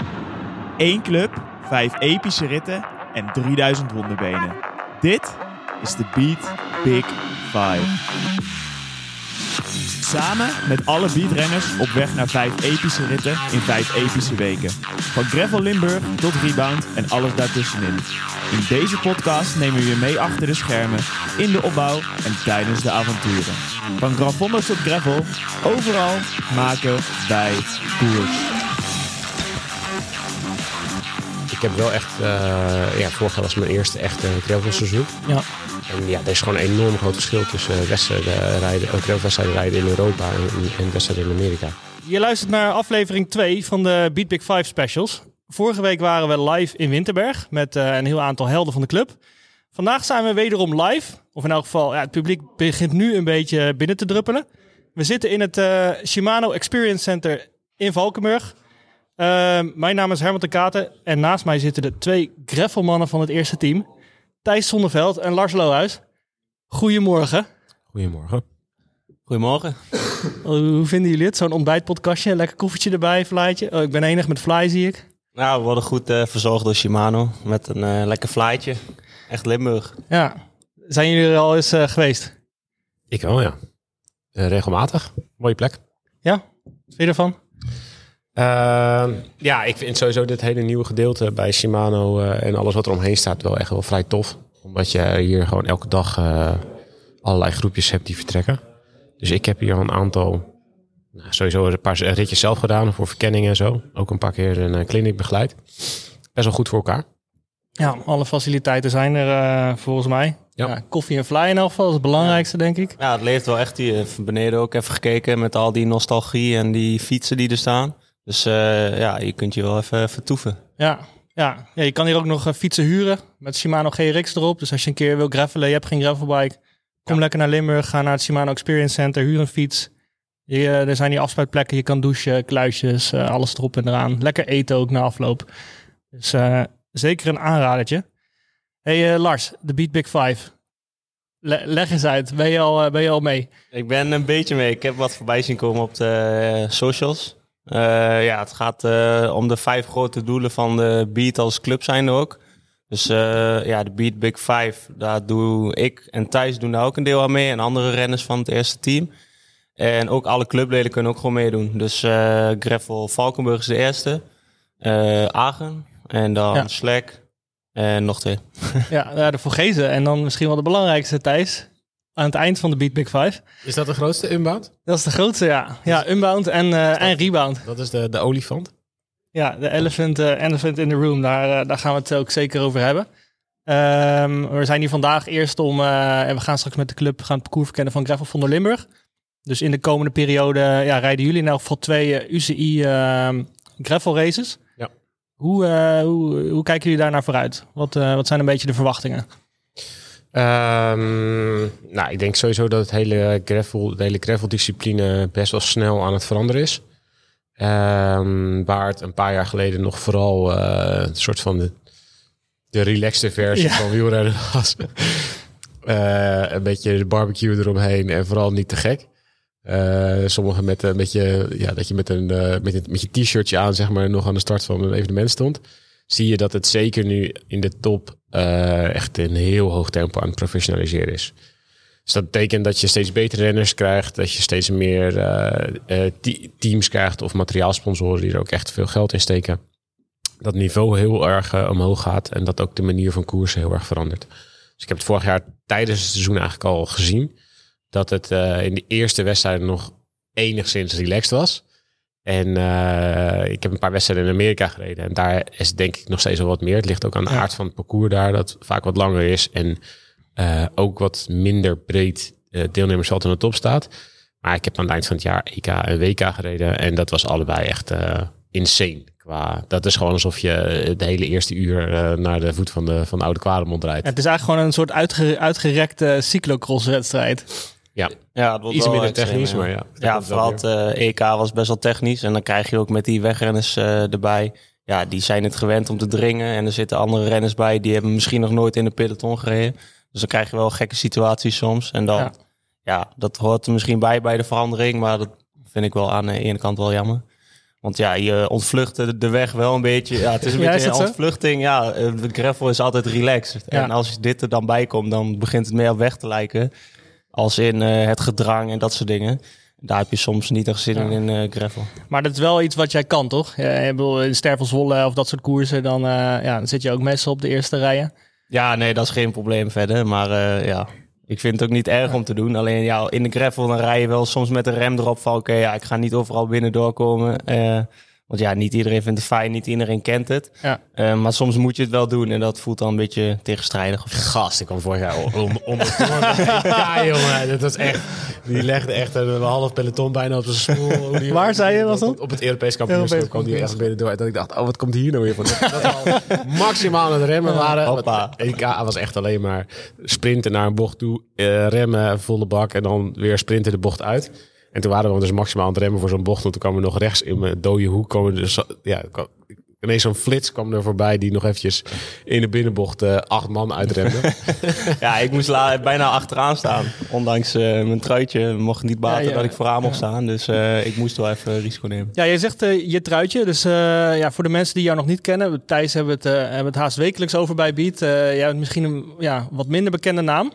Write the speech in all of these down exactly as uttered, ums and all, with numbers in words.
Eén club, vijf epische ritten en drieduizend wonderbenen. Dit is de Beat Big Five. Samen met alle beatrenners op weg naar vijf epische ritten in vijf epische weken. Van Gravel Limburg tot Rebound en alles daartussenin. In deze podcast nemen we je mee achter de schermen, in de opbouw en tijdens de avonturen. Van gravondos tot gravel, overal maken wij koers. Ik heb wel echt, uh, ja, vorig jaar was mijn eerste echte gravelseizoen. Ja. En ja, er is gewoon een enorm groot verschil tussen wedstrijden rijden, ook gravelwedstrijden rijden in Europa en, en wedstrijden in Amerika. Je luistert naar aflevering twee van de Beat Big Five specials. Vorige week waren we live in Winterberg met uh, een heel aantal helden van de club. Vandaag zijn we wederom live. Of in elk geval, ja, het publiek begint nu een beetje binnen te druppelen. We zitten in het uh, Shimano Experience Center in Valkenburg. Uh, mijn naam is Herman de Katen en naast mij zitten de twee gravelmannen van het eerste team. Thijs Zonneveld en Lars Lohuis. Goedemorgen. Goedemorgen. Goedemorgen. Hoe vinden jullie het? Zo'n ontbijtpodcastje, lekker koffietje erbij, vlaatje. Oh, ik ben enig met fly, zie ik. Nou, we worden goed uh, verzorgd door Shimano met een uh, lekker flytje. Echt Limburg. Ja. Zijn jullie er al eens uh, geweest? Ik wel, ja. Uh, regelmatig. Mooie plek. Ja? Wat vind je ervan? Uh, ja, ik vind sowieso dit hele nieuwe gedeelte bij Shimano uh, en alles wat er omheen staat wel echt wel vrij tof. Omdat je hier gewoon elke dag uh, allerlei groepjes hebt die vertrekken. Dus ik heb hier al een aantal, nou, sowieso een paar ritjes zelf gedaan voor verkenning en zo. Ook een paar keer een uh, clinic begeleid. Best wel goed voor elkaar. Ja, alle faciliteiten zijn er uh, volgens mij. Ja. Ja, koffie en fly in elk geval is het belangrijkste, denk ik. Ja, het leeft wel echt hier. Van beneden ook even gekeken met al die nostalgie en die fietsen die er staan. Dus uh, ja, je kunt je wel even vertoeven. Ja, ja. ja, je kan hier ook nog uh, fietsen huren met Shimano G R X erop. Dus als je een keer wil gravelen, je hebt geen gravelbike, kom ja. lekker naar Limburg, ga naar het Shimano Experience Center, huur een fiets. Je, uh, er zijn hier afspuitplekken, je kan douchen, kluisjes, uh, alles erop en eraan. Lekker eten ook na afloop. Dus uh, zeker een aanradertje. Hey uh, Lars, de Beat Big Five. Le- leg eens uit, ben je, al, uh, ben je al mee? Ik ben een beetje mee. Ik heb wat voorbij zien komen op de uh, socials. Uh, ja, het gaat uh, om de vijf grote doelen van de Beat als club zijn er ook. Dus uh, ja, de Beat Big Five, daar doe ik en Thijs doen daar ook een deel aan mee. En andere renners van het eerste team. En ook alle clubleden kunnen ook gewoon meedoen. Dus uh, Gravel Valkenburg is de eerste. Uh, Agen. En dan ja. Slack. En nog twee. Ja, de Vogezen. En dan misschien wel de belangrijkste, Thijs. Aan het eind van de Beat Big Five. Is dat de grootste Unbound? Dat is de grootste, ja. Ja, Unbound en, uh, en Rebound. Dat is de, de olifant? Ja, de elephant, uh, elephant in the room. Daar, uh, daar gaan we het ook zeker over hebben. Um, we zijn hier vandaag eerst om... Uh, en we gaan straks met de club gaan het parcours verkennen van Gravel Vonder Limburg. Dus in de komende periode ja, rijden jullie in elk geval twee uh, U C I uh, gravel races. Ja. Hoe, uh, hoe, hoe kijken jullie daar naar vooruit? Wat, uh, wat zijn een beetje de verwachtingen? Um, nou, ik denk sowieso dat het hele gravel, de hele graveldiscipline best wel snel aan het veranderen is. Um, waar het een paar jaar geleden nog vooral uh, een soort van de, de relaxte versie ja. van wielrennen was. uh, een beetje de barbecue eromheen en vooral niet te gek. Uh, sommigen met een beetje, ja, dat je met een, uh, met, een, met je t-shirtje aan, zeg maar, nog aan de start van een evenement stond. Zie je dat het zeker nu in de top uh, echt een heel hoog tempo aan het professionaliseren is. Dus dat betekent dat je steeds betere renners krijgt, dat je steeds meer uh, uh, t- teams krijgt of materiaalsponsoren die er ook echt veel geld in steken. Dat het niveau heel erg uh, omhoog gaat en dat ook de manier van koersen heel erg verandert. Dus ik heb het vorig jaar tijdens het seizoen eigenlijk al gezien dat het uh, in de eerste wedstrijden nog enigszins relaxed was. En uh, ik heb een paar wedstrijden in Amerika gereden. En daar is denk ik nog steeds wel wat meer. Het ligt ook aan de ja. aard van het parcours daar. Dat vaak wat langer is. En uh, ook wat minder breed uh, deelnemersveld in de top staat. Maar ik heb aan het eind van het jaar E K en W K gereden. En dat was allebei echt uh, insane. Qua, dat is gewoon alsof je de hele eerste uur uh, naar de voet van de, van de oude Kwaremond rijdt. Ja, het is eigenlijk gewoon een soort uitge, uitgerekte cyclocross-wedstrijd. Ja, ja het iets minder technisch, ja. maar ja. Ja, vooral het uh, E K was best wel technisch. En dan krijg je ook met die wegrenners uh, erbij. Ja, die zijn het gewend om te dringen. En er zitten andere renners bij, die hebben misschien nog nooit in de peloton gereden. Dus dan krijg je wel gekke situaties soms. En dan, ja, ja dat hoort er misschien bij bij de verandering. Maar dat vind ik wel aan de ene kant wel jammer. Want ja, je ontvlucht de, de weg wel een beetje. Ja, het is een Ja, beetje is een het zo? ontvluchting. Ja, eh, de gravel is altijd relaxed. Ja. En als dit er dan bij komt, dan begint het meer op weg te lijken. Als in eh, het gedrang en dat soort dingen. Daar heb je soms niet echt zin in in eh, gravel. Maar dat is wel iets wat jij kan, toch? Ja, ik bedoel, in Stervel-Zwolle of dat soort koersen, dan, uh, ja, dan zit je ook meestal op de eerste rijen. Ja, nee, dat is geen probleem verder. Maar uh, ja, ik vind het ook niet erg om te doen. Alleen ja, in de gravel dan rij je wel soms met een rem erop van... oké, okay, ja, ik ga niet overal binnen doorkomen. Uh, want ja, niet iedereen vindt het fijn, niet iedereen kent het. Ja. Uh, maar soms moet je het wel doen en dat voelt dan een beetje tegenstrijdig. Of zo. Gast, ik kwam vorig jaar om, om het door. Ja, jongen, dat was echt... Die legde echt een half peloton bijna op zijn smoel. Die, Waar zei je, was dat? Op het Europees kampioenschap Europees kwam die echt binnen door. En dat ik dacht, oh, wat komt hier nou weer van? Dat, dat we al maximaal aan het remmen waren. Hoppa. E K was echt alleen maar sprinten naar een bocht toe, uh, remmen, volle bak en dan weer sprinten de bocht uit. En toen waren we dus maximaal aan het remmen voor zo'n bocht. Want toen kwamen we nog rechts in mijn dode hoek. Komen dus, ja, kwam, ineens zo'n flits kwam er voorbij die nog eventjes in de binnenbocht uh, acht man uitremde. Ja, ik moest la- bijna achteraan staan. Ondanks uh, mijn truitje mocht niet baten Ja, ja. dat ik vooraan mocht Ja. staan. Dus uh, ik moest wel even risico nemen. Ja, jij zegt uh, je truitje. Dus uh, ja, voor de mensen die jou nog niet kennen, Thijs hebben het, uh, hebben het haast wekelijks over bij Beat. Uh, jij hebt misschien een ja, wat minder bekende naam.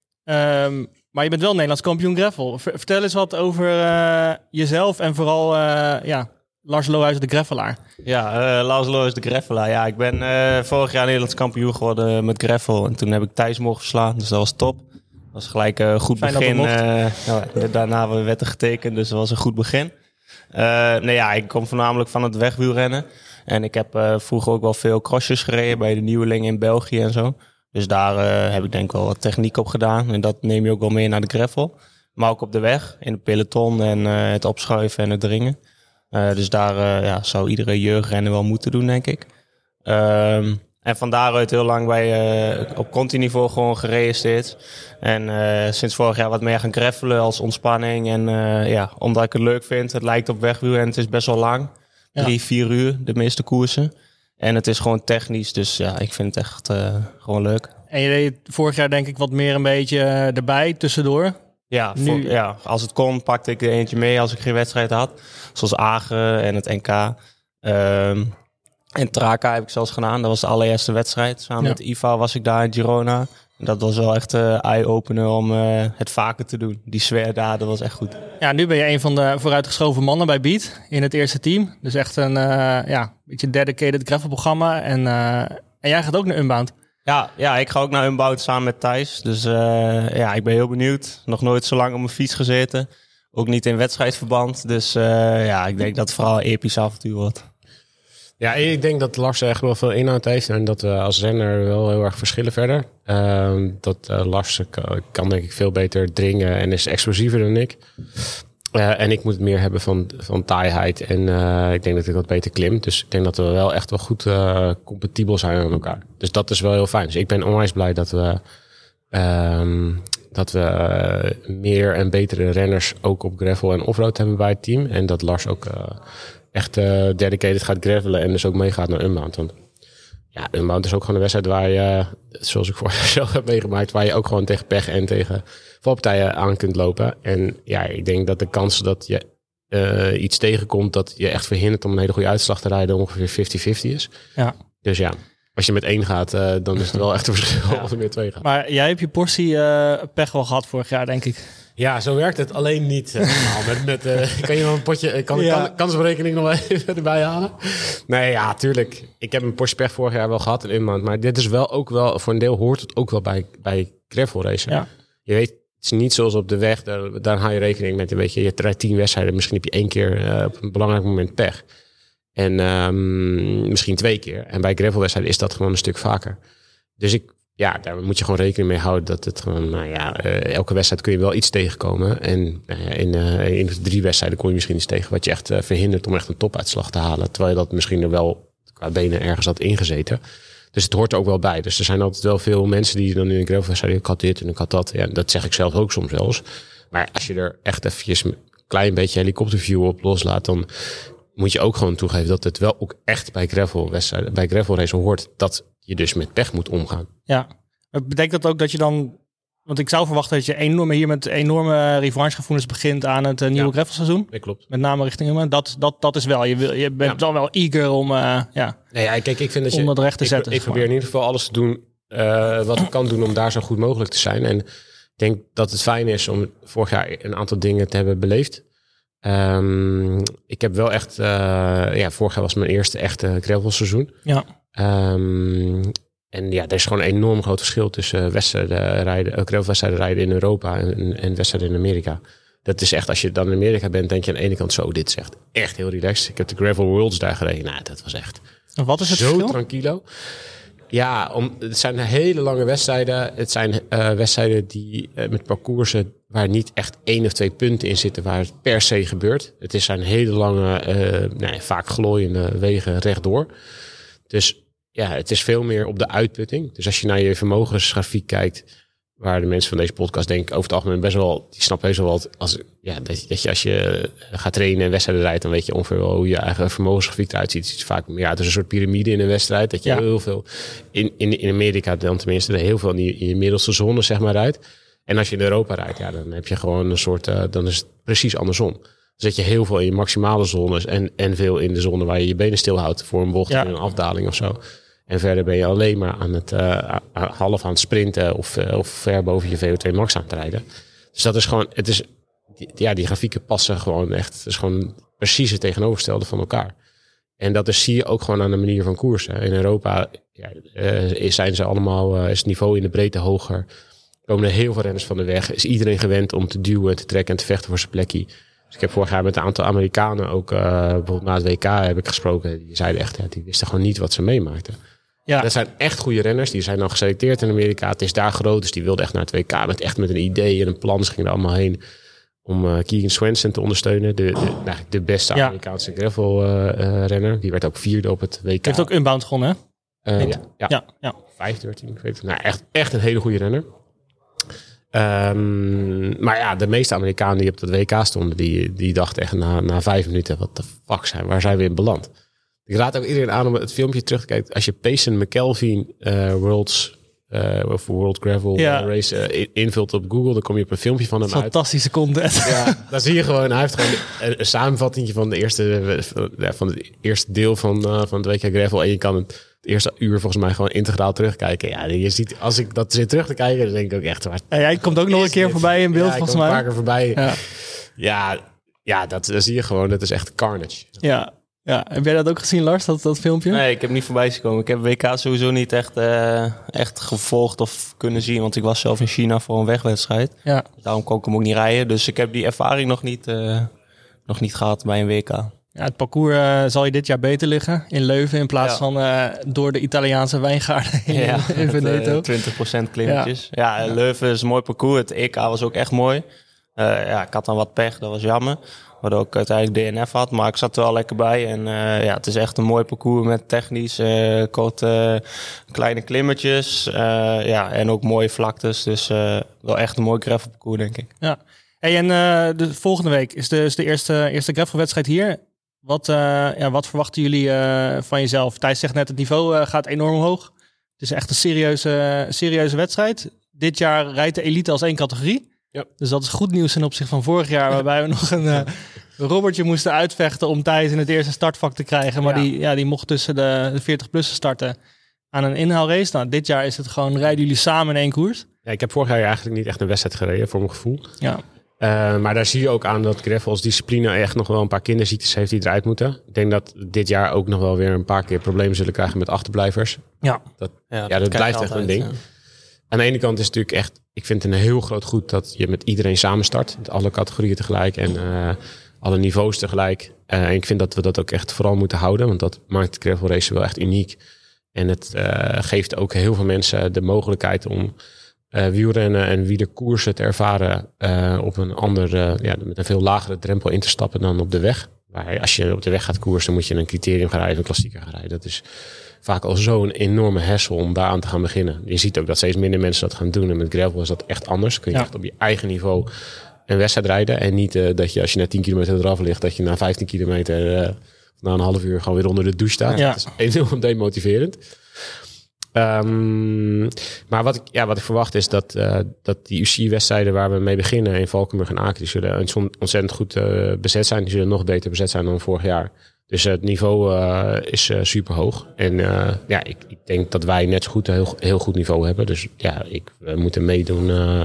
Um, maar je bent wel Nederlands kampioen gravel. Ver- vertel eens wat over uh, jezelf en vooral uh, ja, Lars Lohuis de gravelaar. Ja, uh, Lars Lohuis de gravelaar. Ja, ik ben uh, vorig jaar Nederlands kampioen geworden met gravel. En toen heb ik Thijs mogen verslaan, dus dat was top. Dat was gelijk een uh, goed Fijn dat begin. het mocht. Uh, ja, daarna werd er getekend, dus dat was een goed begin. Uh, nou ja, ik kom voornamelijk van het wegwielrennen. En ik heb uh, vroeger ook wel veel crossjes gereden bij de nieuwelingen in België en zo. Dus daar uh, heb ik denk ik wel wat techniek op gedaan. En dat neem je ook wel mee naar de gravel. Maar ook op de weg, in het peloton en uh, het opschuiven en het dringen. Uh, dus daar uh, ja, zou iedere jeugdrenner wel moeten doen, denk ik. Um, en van daaruit heel lang bij, uh, op continiveau gewoon gereden steeds. En uh, sinds vorig jaar wat meer gaan gravelen als ontspanning. En uh, ja, omdat ik het leuk vind. Het lijkt op wegwiel en het is best wel lang. Ja. Drie, vier uur, de meeste koersen. En het is gewoon technisch, dus ja, ik vind het echt uh, gewoon leuk. En je deed vorig jaar denk ik wat meer een beetje uh, erbij, tussendoor. Ja, Nu- voor, ja, als het kon pakte ik er eentje mee als ik geen wedstrijd had. Zoals Agen en het N K. Um, en Traka heb ik zelfs gedaan. Dat was de allereerste wedstrijd. Samen Ja. met Iva was ik daar in Girona. En dat was wel echt uh, eye-opener om uh, het vaker te doen. Die sfeer daar, dat was echt goed. Ja, nu ben je een van de vooruitgeschoven mannen bij Beat in het eerste team. Dus echt een uh, ja, beetje dedicated gravelprogramma. En, uh, en jij gaat ook naar Unbound. Ja, ja, ik ga ook naar Unbound samen met Thijs. Dus uh, ja, ik ben heel benieuwd. Nog nooit zo lang op mijn fiets gezeten. Ook niet in wedstrijdverband. Dus uh, ja, ik denk dat het vooral een episch avontuur wordt. Ja, ik denk dat Lars echt wel veel inhoud heeft. En dat we als renner wel heel erg verschillen verder. Uh, dat uh, Lars kan, kan denk ik veel beter dringen en is explosiever dan ik. Uh, en ik moet het meer hebben van, van taaiheid. En uh, ik denk dat ik wat beter klim. Dus ik denk dat we wel echt wel goed uh, compatibel zijn aan elkaar. Dus dat is wel heel fijn. Dus ik ben onwijs blij dat we... Um, dat we uh, meer en betere renners ook op gravel en offroad hebben bij het team. En dat Lars ook uh, echt uh, dedicated gaat gravelen en dus ook meegaat naar Unbound. Want ja, Unbound is ook gewoon een wedstrijd waar je, zoals ik vorig jaar zelf heb meegemaakt, waar je ook gewoon tegen pech en tegen valpartijen aan kunt lopen. En ja, ik denk dat de kans dat je uh, iets tegenkomt dat je echt verhindert om een hele goede uitslag te rijden ongeveer vijftig vijftig is. Ja. Dus ja, als je met één gaat, uh, dan is het wel echt een verschil ja. Als er meer twee gaat. Maar jij hebt je portie uh, pech wel gehad vorig jaar, denk ik. Ja, zo werkt het alleen niet. Uh, met, met, uh, kan je nog een potje, kan, Ja. kan, kansberekening nog even erbij halen? Nee, ja, tuurlijk. Ik heb een portie pech vorig jaar wel gehad in Unbound. Maar dit is wel ook wel, voor een deel hoort het ook wel bij, bij gravel racen. Ja. Je weet, het is niet zoals op de weg. Daar, daar hou je rekening met. Weet je, je rijdt tien wedstrijden. Misschien heb je één keer uh, op een belangrijk moment pech. En um, misschien twee keer. En bij gravelwedstrijden is dat gewoon een stuk vaker. Dus ik, ja, daar moet je gewoon rekening mee houden dat het gewoon, nou ja, uh, elke wedstrijd kun je wel iets tegenkomen. En uh, in, uh, in drie wedstrijden kom je misschien iets tegen wat je echt uh, verhindert om echt een topuitslag te halen. Terwijl je dat misschien er wel qua benen ergens had ingezeten. Dus het hoort er ook wel bij. Dus er zijn altijd wel veel mensen die dan in een gravelwedstrijd, ik had dit en ik had dat. Ja, dat zeg ik zelf ook soms wel eens. Maar als je er echt eventjes een klein beetje helikopterview op loslaat, dan moet je ook gewoon toegeven dat het wel ook echt bij gravelwedstrijden, bij gravelracen hoort dat je dus met pech moet omgaan. Ja. Betekent dat ook dat je dan Want ik zou verwachten dat je enorme, hier met enorme revanchegevoelens begint aan het uh, nieuwe Ja. gravelseizoen. Dat klopt. Met name richting hem. Dat, dat, dat is wel. Je, wil, je bent Ja. dan wel eager om, uh, ja, Nee, ja, kijk, ik vind dat je, om dat recht te ik, zetten. Ik zeg maar. probeer in ieder geval alles te doen uh, wat ik kan doen om daar zo goed mogelijk te zijn. En ik denk dat het fijn is om vorig jaar een aantal dingen te hebben beleefd. Um, ik heb wel echt, uh, ja, vorig jaar was mijn eerste echte gravelseizoen. Ja. Um, en ja, er is gewoon een enorm groot verschil tussen wedstrijden rijden, uh, gravelwedstrijden rijden in Europa en, en wedstrijden in Amerika. Dat is echt, als je dan in Amerika bent, denk je aan de ene kant zo, dit is echt, echt heel relaxed. Ik heb de Gravel Worlds daar gereden. Nou, dat was echt En wat is het zo verschil? tranquilo. Ja, om, het zijn hele lange wedstrijden. Het zijn uh, wedstrijden die uh, met parcoursen waar niet echt één of twee punten in zitten waar het per se gebeurt. Het is zijn hele lange, uh, nee, vaak glooiende wegen rechtdoor. Dus ja, het is veel meer op de uitputting. Dus als je naar je vermogensgrafiek kijkt, waar de mensen van deze podcast denk ik over het algemeen best wel, die snappen heus wel wat, als, ja, dat, dat je als je gaat trainen en wedstrijden rijdt, dan weet je ongeveer wel hoe je eigen vermogensgrafiek eruit ziet. Het ziet vaak meer uit als een soort piramide in een wedstrijd. Dat je Ja. heel veel, in, in, in Amerika dan tenminste, er heel veel in je, in je middelste zone zeg maar rijdt. En als je in Europa rijdt, ja, dan heb je gewoon een soort, uh, dan is het precies andersom. Dan zet je heel veel in je maximale zones en, en veel in de zone waar je je benen stilhoudt voor een bocht Ja. in een afdaling of zo. En verder ben je alleen maar aan het uh, half aan het sprinten of, uh, of ver boven je V O twee max aan het rijden. Dus dat is gewoon, het is, ja, die grafieken passen gewoon echt. Het is gewoon precies het tegenovergestelde van elkaar. En dat is, zie je ook gewoon aan de manier van koersen. In Europa ja, uh, zijn ze allemaal, uh, is het niveau in de breedte hoger. Komen er heel veel renners van de weg. Is iedereen gewend om te duwen, te trekken en te vechten voor zijn plekje. Dus ik heb vorig jaar met een aantal Amerikanen ook, uh, bijvoorbeeld na het W K heb ik gesproken. Die zeiden echt, ja, die wisten gewoon niet wat ze meemaakten. Ja. Dat zijn echt goede renners. Die zijn dan geselecteerd in Amerika. Het is daar groot, dus die wilden echt naar het W K. Met echt met een idee en een plan. Ze gingen er allemaal heen om uh, Keegan Swenson te ondersteunen. De, de, eigenlijk de beste Ja. Amerikaanse gravel uh, uh, renner. Die werd ook vierde op het W K. Heeft ook Unbound gewonnen, hè? Uh, Niet? ja, ja. Ja, ja. vijf dertien, ik weet het. Nou, echt, echt een hele goede renner. Um, maar ja, de meeste Amerikanen die op het W K stonden, die, die dachten echt na, na vijf minuten, wat de fuck zijn, waar zijn we in beland? Ik raad ook iedereen aan om het filmpje terug te kijken. Als je Payson McKelvey uh, Worlds uh, of World Gravel Ja. Race uh, invult op Google, dan kom je op een filmpje van hem uit. Fantastische content. Ja, dan zie je gewoon, hij heeft gewoon een, een samenvatting van, de eerste, van het eerste deel van, uh, van het W K Gravel. En je kan het, het eerste uur volgens mij gewoon integraal terugkijken. Ja, je ziet, als ik dat zit terug te kijken, dan denk ik ook echt, waar En jij komt ook nog een keer dit? voorbij in beeld, ja, ik volgens kom mij. een paar keer voorbij. Ja, Ja. ja, ja dat, dat zie je gewoon. Dat is echt carnage. Ja. Ja. Heb jij dat ook gezien, Lars, dat, dat filmpje? Nee, ik heb niet voorbij zien komen. Ik heb W K sowieso niet echt, uh, echt gevolgd of kunnen zien. Want ik was zelf in China voor een wegwedstrijd. Ja. Daarom kon ik hem ook niet rijden. Dus ik heb die ervaring nog niet, uh, nog niet gehad bij een W K. Ja, het parcours uh, zal je dit jaar beter liggen in Leuven in plaats Ja. van uh, door de Italiaanse wijngaarden in, Ja, in Veneto. met, uh, twintig procent klimmetjes. Ja, ja, Leuven is een mooi parcours. Het E K was ook echt mooi. Uh, ja, ik had dan wat pech, dat was jammer. Waardoor ik uiteindelijk D N F had. Maar ik zat er wel lekker bij. En uh, ja, het is echt een mooi parcours met technisch, uh, korte, uh, kleine klimmetjes. Uh, ja, en ook mooie vlaktes. Dus uh, wel echt een mooi gravelparcours, denk ik. Ja. Hey, en uh, de volgende week is de, is de eerste, eerste gravelwedstrijd hier. Wat, uh, ja, wat verwachten jullie uh, van jezelf? Thijs zegt net, het niveau uh, gaat enorm omhoog. Het is echt een serieuze, serieuze wedstrijd. Dit jaar rijdt de elite als één categorie. Ja. Dus dat is goed nieuws ten opzichte van vorig jaar, waarbij we nog een uh, Robertje moesten uitvechten om Thijs in het eerste startvak te krijgen. Maar Ja. die, ja, die mocht tussen de, de veertig-plussen starten aan een inhaalrace. Nou, dit jaar is het gewoon, rijden jullie samen in één koers. Ja, ik heb vorig jaar eigenlijk niet echt een wedstrijd gereden, voor mijn gevoel. Ja. Uh, maar daar zie je ook aan dat gravel als discipline echt nog wel een paar kinderziektes heeft die eruit moeten. Ik denk dat dit jaar ook nog wel weer een paar keer problemen zullen krijgen met achterblijvers. Ja. Dat, ja, dat, dat blijft echt een ding. Ja. Aan de ene kant is het natuurlijk echt, ik vind het een heel groot goed dat je met iedereen samen start. Met alle categorieën tegelijk en uh, alle niveaus tegelijk. Uh, en ik vind dat we dat ook echt vooral moeten houden, want dat maakt de gravel race wel echt uniek. En het uh, geeft ook heel veel mensen de mogelijkheid om uh, wielrennen en wielerkoersen te ervaren uh, op een ander, uh, ja, met een veel lagere drempel in te stappen dan op de weg. Waar als je op de weg gaat koersen, moet je een criterium gaan rijden, een klassieker gaan rijden. Dat is vaak al zo'n enorme hassle om daar aan te gaan beginnen. Je ziet ook dat steeds minder mensen dat gaan doen. En met gravel is dat echt anders. Kun je ja. echt op je eigen niveau een wedstrijd rijden. En niet uh, dat je als je na tien kilometer eraf ligt, dat je na vijftien kilometer uh, na een half uur gewoon weer onder de douche staat. Ja. Dat is enorm demotiverend. Um, maar wat ik, ja, wat ik verwacht is dat, uh, dat die U C I-wedstrijden waar we mee beginnen in Valkenburg en Aken, die zullen ontzettend goed uh, bezet zijn. Die zullen nog beter bezet zijn dan vorig jaar. Dus uh, het niveau uh, is uh, super hoog. En uh, ja, ik, ik denk dat wij net zo goed een heel, heel goed niveau hebben. Dus ja, ik, we moeten meedoen. Uh,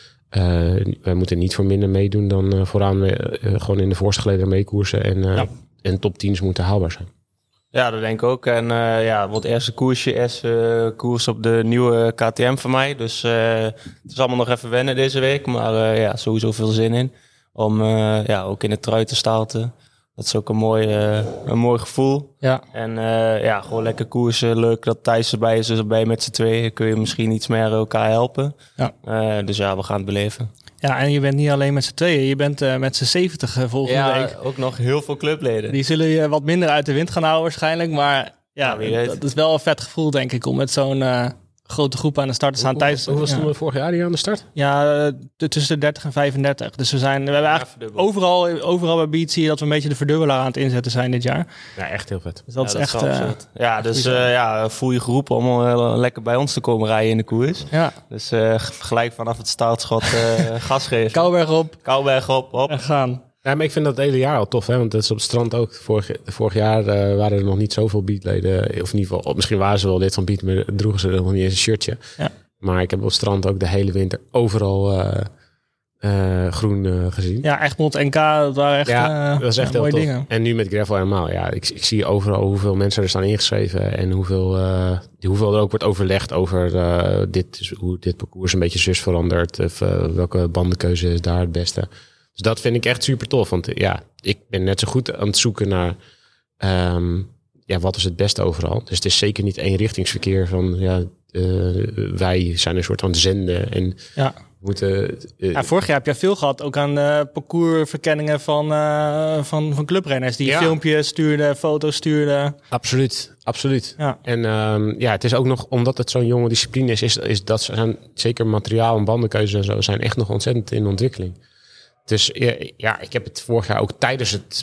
uh, we moeten niet voor minder meedoen dan uh, vooraan uh, gewoon in de voorste gelederen meekoersen. En, uh, ja. en top tien's moeten haalbaar zijn. Ja, dat denk ik ook. En uh, ja, het eerste koersje is uh, koers op de nieuwe K T M van mij. Dus uh, het is allemaal nog even wennen deze week. Maar uh, ja, sowieso veel zin in. Om uh, ja, ook in de trui te starten. Dat is ook een mooi, uh, een mooi gevoel. Ja. En uh, ja, gewoon lekker koersen. Leuk dat Thijs erbij is. Dus erbij met z'n tweeën kun je misschien iets meer elkaar helpen. Ja. Uh, dus ja, we gaan het beleven. Ja, en je bent niet alleen met z'n tweeën. Je bent uh, met z'n zeventig uh, volgende ja, week. Ja, ook nog heel veel clubleden. Die zullen je wat minder uit de wind gaan houden waarschijnlijk. Maar ja, ja dat is wel een vet gevoel denk ik om met zo'n uh, grote groep aan de start te staan. Hoe, hoeveel ja. stonden we vorig jaar hier aan de start? Ja, de, tussen de dertig en vijfendertig. Dus we zijn we hebben eigenlijk overal, overal bij Beat zie je dat we een beetje de verdubbelaar aan het inzetten zijn dit jaar. Ja, echt heel vet. Dus dat ja, is dat echt... Is uh, ja, dus uh, ja, voel je geroepen om uh, lekker bij ons te komen rijden in de koers. Ja. Dus uh, gelijk vanaf het startschot uh, gas geven. Kouwberg op. Kouwberg op, op. En gaan. Ja, maar ik vind dat het hele jaar al tof, hè? Want dat is op het strand ook. Vorig, vorig jaar uh, waren er nog niet zoveel Beatleden. Of in ieder geval, misschien waren ze wel lid van Beat, maar droegen ze er nog niet eens een shirtje. Ja. Maar ik heb op het strand ook de hele winter overal uh, uh, groen uh, gezien. Ja, Egmond N K, dat waren echt, ja, uh, dat is echt ja, heel mooie tof. dingen. En nu met Gravel helemaal. Ja, ik, ik zie overal hoeveel mensen er staan ingeschreven en hoeveel, uh, hoeveel er ook wordt overlegd over uh, dit, hoe dit parcours een beetje zus verandert. Of uh, welke bandenkeuze is daar het beste. Dus dat vind ik echt super tof. Want ja, ik ben net zo goed aan het zoeken naar um, ja, wat is het beste overal. Dus het is zeker niet eenrichtingsverkeer van ja, uh, wij zijn een soort van zenden en ja. moeten... Uh, ja, vorig jaar heb jij veel gehad, ook aan uh, parcoursverkenningen van, uh, van, van clubrenners. Die ja. filmpjes stuurden, foto's stuurden. Absoluut, absoluut. Ja. En um, ja, het is ook nog, omdat het zo'n jonge discipline is, is, is dat zijn zeker materiaal en bandenkeuze en zo zijn echt nog ontzettend in ontwikkeling. Dus ja, ik heb het vorig jaar ook tijdens het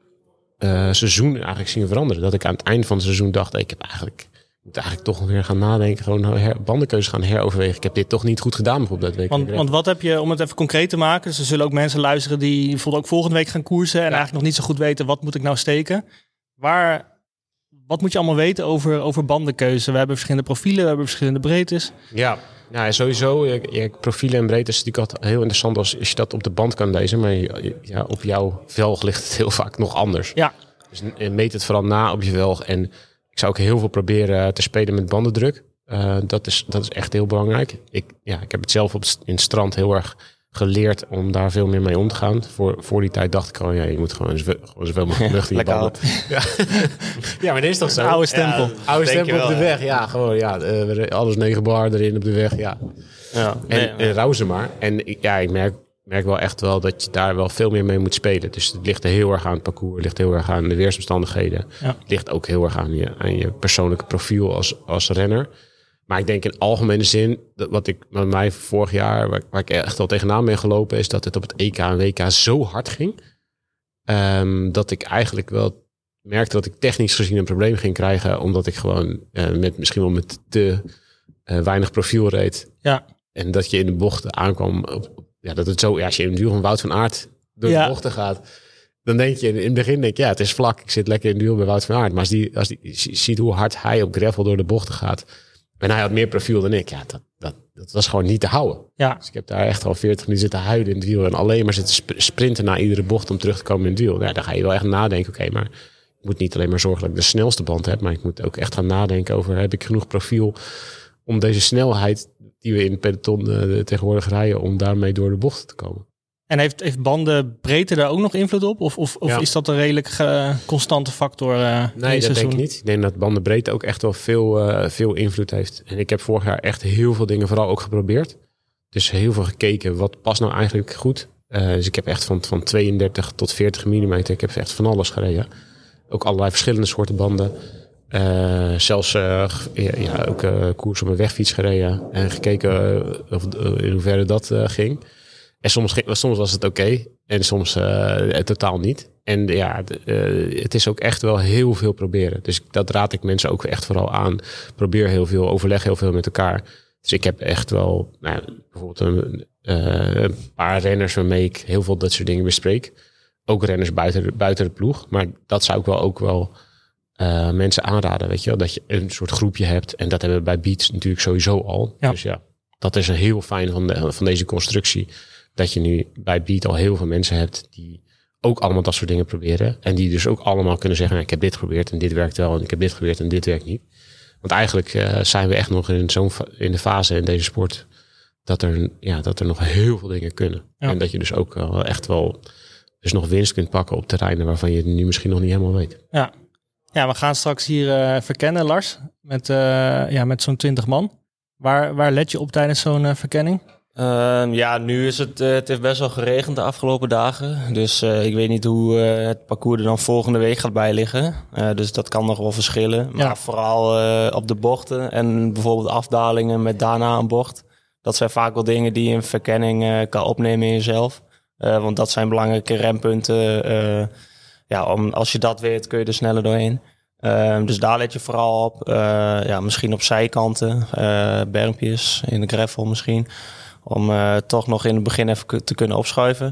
uh, seizoen eigenlijk zien veranderen. Dat ik aan het eind van het seizoen dacht, ik heb eigenlijk, ik moet eigenlijk toch weer gaan nadenken. Gewoon her, bandenkeuze gaan heroverwegen. Ik heb dit toch niet goed gedaan bijvoorbeeld dat week. Want, want wat heb je, om het even concreet te maken. Dus er zullen ook mensen luisteren die bijvoorbeeld ook volgende week gaan koersen. En ja. eigenlijk nog niet zo goed weten, wat moet ik nou steken? Waar, wat moet je allemaal weten over, over bandenkeuze? We hebben verschillende profielen, we hebben verschillende breedtes. Ja. Ja, sowieso. Je, je profielen en breedte is natuurlijk altijd heel interessant als, als je dat op de band kan lezen. Maar je, ja, op jouw velg ligt het heel vaak nog anders. Ja. Dus meet het vooral na op je velg. En ik zou ook heel veel proberen te spelen met bandendruk. Uh, dat, is, dat is echt heel belangrijk. Ik, ja, ik heb het zelf op, in het strand heel erg geleerd om daar veel meer mee om te gaan. Voor, voor die tijd dacht ik al, ja, je moet gewoon, zoveel, gewoon zoveel mogelijk lucht in je banden. Ja. Ja, maar dit is toch zo? Oude stempel. Ja, oude stempel op de wel, weg. Ja, gewoon, ja. Uh, alles negen bar erin op de weg, ja. ja en, nee, en rauw ze maar. En ja, ik merk, merk wel echt wel dat je daar wel veel meer mee moet spelen. Dus het ligt er heel erg aan het parcours. Het ligt heel erg aan de weersomstandigheden. Ja. Het ligt ook heel erg aan je, aan je persoonlijke profiel als, als renner. Maar ik denk in algemene zin, dat wat ik met mij vorig jaar, waar, waar ik echt al tegenaan ben gelopen, is dat het op het E K en W K zo hard ging. Um, dat ik eigenlijk wel merkte dat ik technisch gezien een probleem ging krijgen. Omdat ik gewoon uh, met misschien wel met te uh, weinig profiel reed. Ja. En dat je in de bochten aankwam. Op, ja, dat het zo, ja, als je in het wiel van Wout van Aert door ja. de bochten gaat. Dan denk je, in het begin denk je, ja, het is vlak. Ik zit lekker in het wiel bij Wout van Aert. Maar als die, als die ziet hoe hard hij op gravel door de bochten gaat. En hij had meer profiel dan ik. Ja, dat, dat, dat was gewoon niet te houden. Ja. Dus ik heb daar echt al veertig minuten zitten huilen in het wiel. En alleen maar zitten sp- sprinten naar iedere bocht om terug te komen in het wiel. Ja, dan ga je wel echt nadenken. Oké, okay, maar ik moet niet alleen maar zorgen dat ik de snelste band heb. Maar ik moet ook echt gaan nadenken over, heb ik genoeg profiel om deze snelheid die we in het peloton uh, tegenwoordig rijden, om daarmee door de bocht te komen. En heeft, heeft bandenbreedte daar ook nog invloed op? Of, of, of ja. is dat een redelijk uh, constante factor? Uh, nee, dat seizoen? Denk ik niet. Ik denk dat bandenbreedte ook echt wel veel, uh, veel invloed heeft. En ik heb vorig jaar echt heel veel dingen vooral ook geprobeerd. Dus heel veel gekeken, wat past nou eigenlijk goed? Uh, dus ik heb echt van, van tweeëndertig tot veertig millimeter, ik heb echt van alles gereden. Ook allerlei verschillende soorten banden. Uh, zelfs uh, ja, ja, ook uh, koers op een wegfiets gereden. En gekeken uh, of, uh, in hoeverre dat uh, ging. En soms, ging- soms was het oké okay, en soms uh, totaal niet. En ja, de, uh, het is ook echt wel heel veel proberen. Dus dat raad ik mensen ook echt vooral aan. Probeer heel veel, overleg heel veel met elkaar. Dus ik heb echt wel nou, bijvoorbeeld een, uh, een paar renners waarmee ik heel veel dat soort dingen bespreek. Ook renners buiten, buiten de ploeg. Maar dat zou ik wel ook wel uh, mensen aanraden. Weet je wel? Dat je een soort groepje hebt. En dat hebben we bij Beats natuurlijk sowieso al. Ja. Dus ja, dat is een heel fijn van, de, van deze constructie. Dat je nu bij Beat al heel veel mensen hebt die ook allemaal dat soort dingen proberen. En die dus ook allemaal kunnen zeggen, nou, ik heb dit geprobeerd en dit werkt wel. En ik heb dit geprobeerd en dit werkt niet. Want eigenlijk uh, zijn we echt nog in, zo'n fa- in de fase in deze sport dat er, ja, dat er nog heel veel dingen kunnen. Ja. En dat je dus ook uh, echt wel dus nog winst kunt pakken op terreinen waarvan je het nu misschien nog niet helemaal weet. Ja, ja we gaan straks hier uh, verkennen, Lars, met, uh, ja, met zo'n twintig man. Waar, waar let je op tijdens zo'n uh, verkenning? Uh, ja, nu is het, uh, het heeft best wel geregend de afgelopen dagen. Dus uh, ik weet niet hoe uh, het parcours er dan volgende week gaat bij liggen. Uh, dus dat kan nog wel verschillen. Maar ja. vooral uh, op de bochten en bijvoorbeeld afdalingen met daarna een bocht. Dat zijn vaak wel dingen die je in verkenning uh, kan opnemen in jezelf. Uh, want dat zijn belangrijke rempunten. Uh, ja, om, als je dat weet kun je er sneller doorheen. Uh, dus daar let je vooral op. Uh, ja, misschien op zijkanten, uh, bermpjes, in de gravel misschien. Om uh, toch nog in het begin even k- te kunnen opschuiven.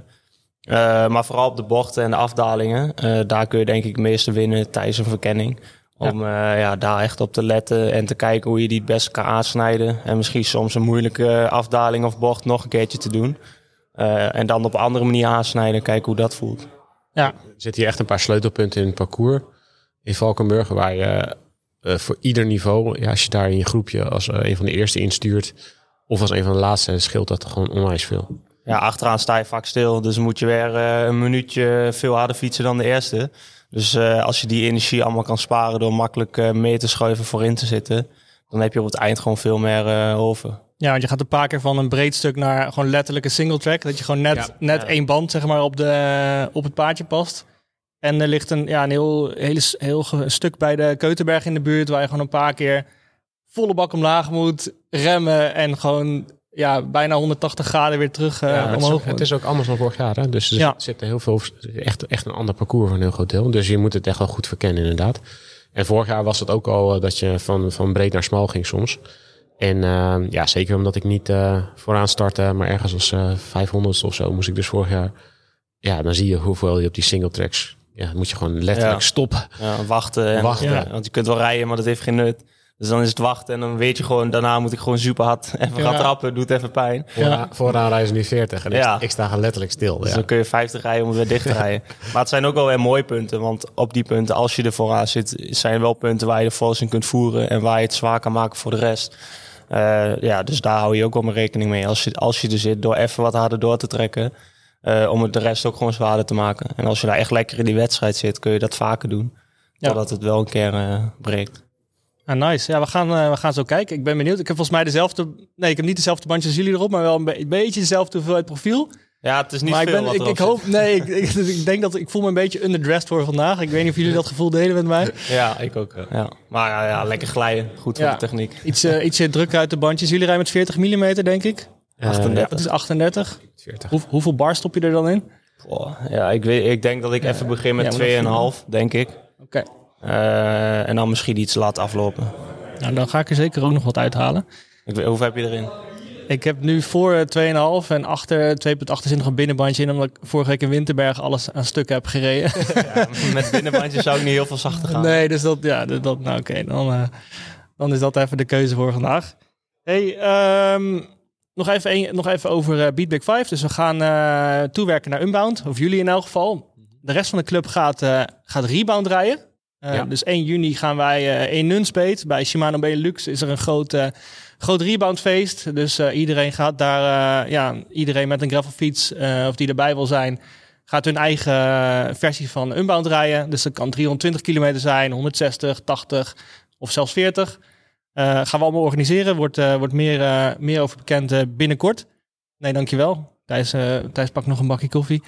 Uh, maar vooral op de bochten en de afdalingen. Uh, daar kun je denk ik het meeste winnen tijdens een verkenning. Om ja. Uh, ja, daar echt op te letten en te kijken hoe je die het best kan aansnijden. En misschien soms een moeilijke afdaling of bocht nog een keertje te doen. Uh, en dan op een andere manier aansnijden, kijken hoe dat voelt. Ja. Er zitten hier echt een paar sleutelpunten in het parcours. In Valkenburg, waar je uh, voor ieder niveau, ja, als je daar in je groepje als uh, een van de eerste instuurt of als een van de laatste, scheelt dat gewoon onwijs veel. Ja, achteraan sta je vaak stil. Dus moet je weer uh, een minuutje veel harder fietsen dan de eerste. Dus uh, als je die energie allemaal kan sparen door makkelijk uh, mee te schuiven voorin te zitten, dan heb je op het eind gewoon veel meer uh, over. Ja, want je gaat een paar keer van een breed stuk naar gewoon letterlijk een single track. Dat je gewoon net, ja, net ja. één band zeg maar, op, de, op het paadje past. En er ligt een, ja, een heel, heel, heel stuk bij de Keutenberg in de buurt, waar je gewoon een paar keer volle bak omlaag moet remmen en gewoon ja, bijna honderdtachtig graden weer terug uh, ja, het omhoog. Is ook, het is ook anders dan vorig jaar, hè? Dus er ja. zit heel veel, echt, echt een ander parcours voor een heel groot deel. Dus je moet het echt wel goed verkennen inderdaad. En vorig jaar was het ook al uh, dat je van, van breed naar smal ging soms. En uh, ja, zeker omdat ik niet uh, vooraan startte, maar ergens als uh, vijfhonderdste of zo moest ik dus vorig jaar. Ja, dan zie je hoeveel je op die single tracks. Ja, moet je gewoon letterlijk ja. stoppen. Ja, wachten. En, wachten. Ja, want je kunt wel rijden, maar dat heeft geen nut. Dus dan is het wachten en dan weet je gewoon, daarna moet ik gewoon super hard even ja. gaan trappen. Doet even pijn. Ja. Vooraan rijden ze nu veertig en ja. ik, ik sta letterlijk stil. Dus ja. dan kun je vijftig rijden om weer dicht te rijden. Maar het zijn ook wel weer mooie punten. Want op die punten, als je er vooraan zit, zijn wel punten waar je de vols in kunt voeren. En waar je het zwaar kan maken voor de rest. Uh, ja, dus daar hou je ook wel mee rekening mee. Als je, als je er zit, door even wat harder door te trekken. Uh, om het de rest ook gewoon zwaarder te maken. En als je daar echt lekker in die wedstrijd zit, kun je dat vaker doen. Ja. Totdat het wel een keer uh, breekt. Ah, nice. Ja, we gaan, uh, we gaan zo kijken. Ik ben benieuwd. Ik heb volgens mij dezelfde... Nee, ik heb niet dezelfde bandjes als jullie erop, maar wel een, be- een beetje dezelfde hoeveelheid profiel. Ja, het is niet maar veel ik ben, wat ik, ik hoop, Nee, ik, ik, ik denk dat ik voel me een beetje underdressed voor vandaag. Ik weet niet of jullie dat gevoel delen met mij. Ja, ik ook. Ja. Maar ja, ja, lekker glijden. Goed voor ja. de techniek. Iets, uh, ietsje drukker uit de bandjes. Jullie rijden met veertig millimeter, denk ik. Uh, achtendertig. Dat is achtendertig. veertig. Hoe, hoeveel bar stop je er dan in? Oh, ja, ik, weet, ik denk dat ik even begin met ja, twee komma vijf, denk ik. Oké. Okay. Uh, en dan misschien iets laten aflopen. Nou, dan ga ik er zeker ook nog wat uithalen. Ik weet, hoeveel heb je erin? Ik heb nu voor twee komma vijf en achter twee komma acht zit nog een binnenbandje in, omdat ik vorige week in Winterberg alles aan stukken heb gereden. Ja, met binnenbandjes zou ik niet heel veel zachter gaan. Nee, dus dat, ja, dat, nou oké, okay, dan, uh, dan is dat even de keuze voor vandaag. Hey, um, nog, even een, nog even over uh, Beat Big vijf. Dus we gaan uh, toewerken naar Unbound, of jullie in elk geval. De rest van de club gaat, uh, gaat Rebound rijden. Uh, ja. Dus één juni gaan wij uh, in Nunspeet. Bij Shimano Benelux is er een groot, uh, groot reboundfeest. Dus uh, iedereen gaat daar, uh, ja, iedereen met een gravelfiets uh, of die erbij wil zijn, gaat hun eigen uh, versie van Unbound rijden. Dus dat kan driehonderdtwintig kilometer zijn, honderdzestig, tachtig of zelfs veertig. Uh, gaan we allemaal organiseren. Wordt, uh, wordt meer, uh, meer over bekend uh, binnenkort. Nee, dankjewel. Thijs, uh, Thijs pakt nog een bakje koffie.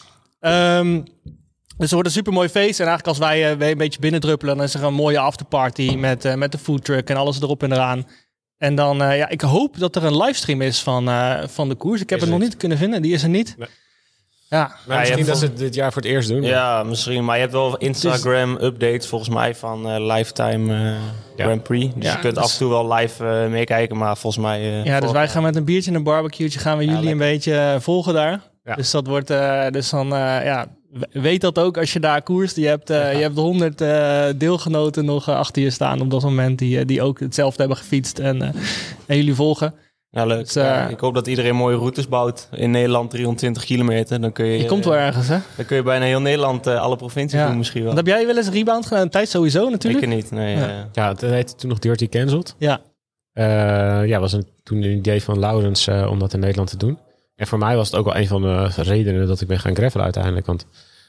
Um, Dus het wordt een supermooi feest. En eigenlijk als wij uh, een beetje binnendruppelen, dan is er een mooie afterparty met, uh, met de foodtruck en alles erop en eraan. En dan, uh, ja, ik hoop dat er een livestream is van, uh, van de koers. Ik heb is het nog niet. niet kunnen vinden. Die is er niet. Nee. Ja. Maar Ja, misschien je dat ze hebt het dit jaar voor het eerst doen. Ja, misschien. Maar je hebt wel Instagram-updates volgens mij van uh, Lifetime uh, Ja. Grand Prix. Dus Ja, je kunt dus- af en toe wel live uh, meekijken, maar volgens mij... Uh, Ja, dus voor- wij gaan met een biertje en een barbecue'tje gaan we Ja, jullie een lekker. beetje uh, volgen daar. Ja. Dus dat wordt, uh, dus dan, uh, ja, w- weet dat ook als je daar koerst. Je hebt, uh, Ja. je hebt honderd uh, deelgenoten nog uh, achter je staan op dat moment die, uh, die ook hetzelfde hebben gefietst en, uh, en jullie volgen. Ja, leuk. Dus, uh, Ja, ik hoop dat iedereen mooie routes bouwt. In Nederland driehonderdtwintig kilometer. Dan kun je, Je komt wel ergens, hè? Dan kun je bijna heel Nederland, uh, alle provincies Ja. doen misschien wel. Want heb jij wel eens rebound gedaan? Tijd sowieso natuurlijk. Ik niet, nee. Ja. uh, Ja, het heette toen nog Dirty Cancelled. Ja, Uh, ja, was een, toen een idee van Laurens uh, om dat in Nederland te doen. En voor mij was het ook wel een van de redenen dat ik ben gaan gravelen uiteindelijk. Want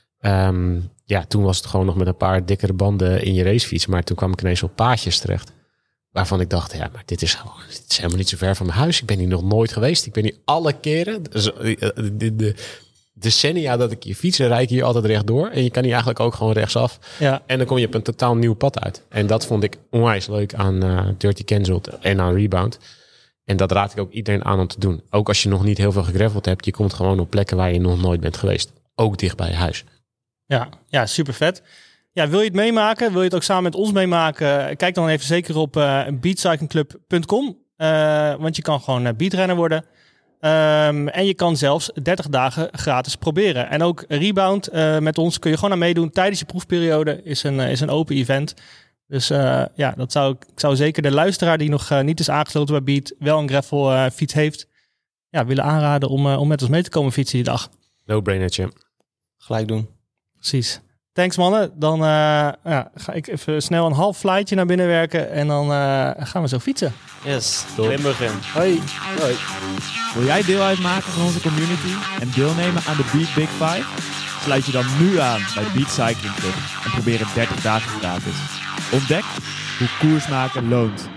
um, ja, toen was het gewoon nog met een paar dikkere banden in je racefiets. Maar toen kwam ik ineens op paadjes terecht. Waarvan ik dacht, ja, maar dit is, gewoon, dit is helemaal niet zo ver van mijn huis. Ik ben hier nog nooit geweest. Ik ben hier alle keren, dus, de, de, de decennia dat ik hier fiets, rijd ik hier altijd rechtdoor. En je kan hier eigenlijk ook gewoon rechtsaf. ja. En dan kom je op een totaal nieuw pad uit. En dat vond ik onwijs leuk aan uh, Dirty Cancelled en aan Rebound. En dat raad ik ook iedereen aan om te doen. Ook als je nog niet heel veel gegraveld hebt. Je komt gewoon op plekken waar je nog nooit bent geweest. Ook dicht bij je huis. Ja, ja, super vet. Ja, wil je het meemaken? Wil je het ook samen met ons meemaken? Kijk dan even zeker op uh, beatcyclingclub punt com. Uh, want je kan gewoon uh, beatrenner worden. Um, en je kan zelfs dertig dagen gratis proberen. En ook Rebound uh, met ons kun je gewoon aan meedoen tijdens je proefperiode. Is een, uh, is een open event. Dus uh, ja, dat zou ik, ik zou zeker de luisteraar die nog uh, niet is aangesloten bij Beat, wel een gravel uh, fiets heeft, ja, willen aanraden om, uh, om met ons mee te komen fietsen die dag. No-brainertje. gelijk doen. Precies. Thanks mannen. Dan uh, ja, ga ik even snel een half flightje naar binnen werken en dan uh, gaan we zo fietsen. Yes, Top. Limburg in. Hoi. Hoi. Wil jij deel uitmaken van onze community en deelnemen aan de Beat Big Five? Sluit je dan nu aan bij Beat Cycling Club en probeer het dertig dagen gratis. Ontdek hoe koers maken loont.